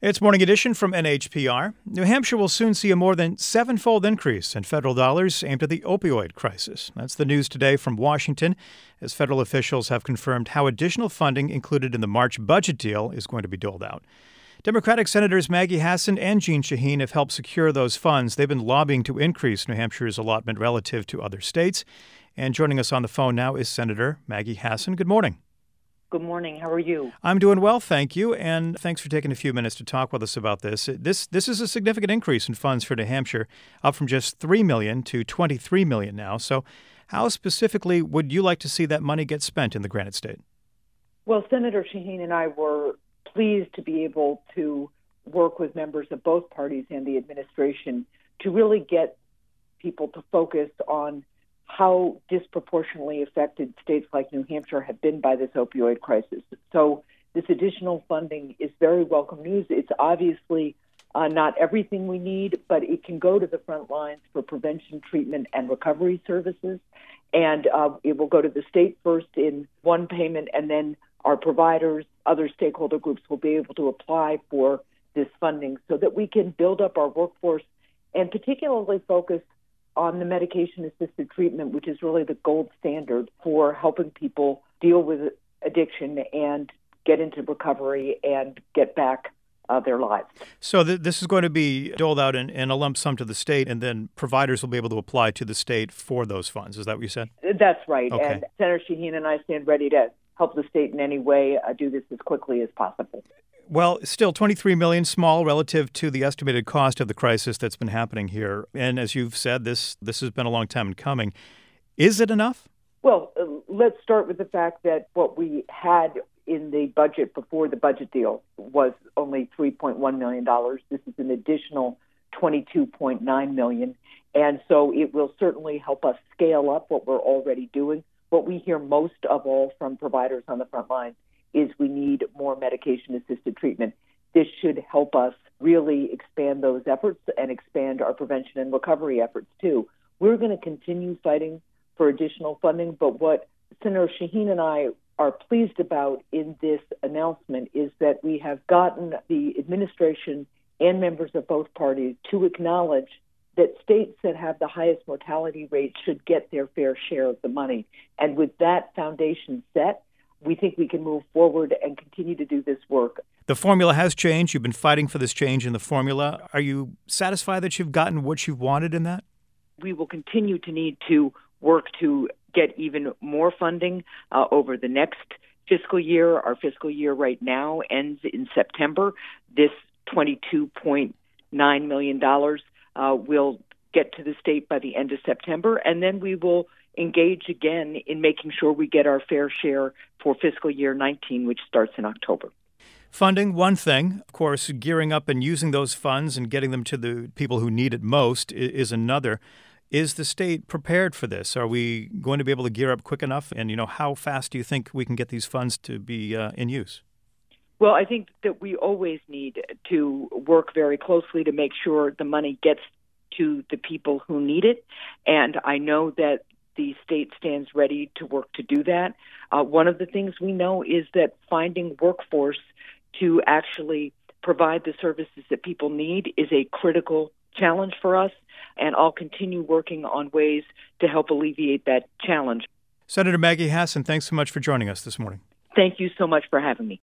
It's Morning Edition from NHPR. New Hampshire will soon see a more than seven-fold increase in federal dollars aimed at the opioid crisis. That's the news today from Washington, as federal officials have confirmed how additional funding included in the March budget deal is going to be doled out. Democratic Senators Maggie Hassan and Jeanne Shaheen have helped secure those funds. They've been lobbying to increase New Hampshire's allotment relative to other states. And joining us on the phone now is Senator Maggie Hassan. Good morning. Good morning. How are you? I'm doing well, thank you, and thanks for taking a few minutes to talk with us about this. This is a significant increase in funds for New Hampshire, up from just $3 million to $23 million now. So how specifically would you like to see that money get spent in the Granite State? Well, Senator Shaheen and I were pleased to be able to work with members of both parties and the administration to really get people to focus on how disproportionately affected states like New Hampshire have been by this opioid crisis. So this additional funding is very welcome news. It's obviously not everything we need, but it can go to the front lines for prevention, treatment, and recovery services. And it will go to the state first in one payment, and then our providers, other stakeholder groups will be able to apply for this funding so that we can build up our workforce and particularly focus on the medication-assisted treatment, which is really the gold standard for helping people deal with addiction and get into recovery and get back their lives. So this is going to be doled out in a lump sum to the state, and then providers will be able to apply to the state for those funds. Is that what you said? That's right. Okay. And Senator Shaheen and I stand ready to help the state in any way do this as quickly as possible. Well, still $23 million, small relative to the estimated cost of the crisis that's been happening here. And as you've said, this has been a long time in coming. Is it enough? Well, let's start with the fact that what we had in the budget before the budget deal was only $3.1 million. This is an additional $22.9 million. And so it will certainly help us scale up what we're already doing. What we hear most of all from providers on the front line is we need more medication-assisted treatment. This should help us really expand those efforts and expand our prevention and recovery efforts, too. We're going to continue fighting for additional funding, but what Senator Shaheen and I are pleased about in this announcement is that we have gotten the administration and members of both parties to acknowledge that states that have the highest mortality rate should get their fair share of the money. And with that foundation set, we think we can move forward and continue to do this work. The formula has changed. You've been fighting for this change in the formula. Are you satisfied that you've gotten what you've wanted in that? We will continue to need to work to get even more funding over the next fiscal year. Our fiscal year right now ends in September. This $22.9 million will get to the state by the end of September, and then we will engage again in making sure we get our fair share for fiscal year 19, which starts in October. Funding, one thing. Of course, gearing up and using those funds and getting them to the people who need it most is another. Is the state prepared for this? Are we going to be able to gear up quick enough? And, how fast do you think we can get these funds to be in use? Well, I think that we always need to work very closely to make sure the money gets to the people who need it. And I know that the state stands ready to work to do that. One of the things we know is that finding workforce to actually provide the services that people need is a critical challenge for us, and I'll continue working on ways to help alleviate that challenge. Senator Maggie Hassan, thanks so much for joining us this morning. Thank you so much for having me.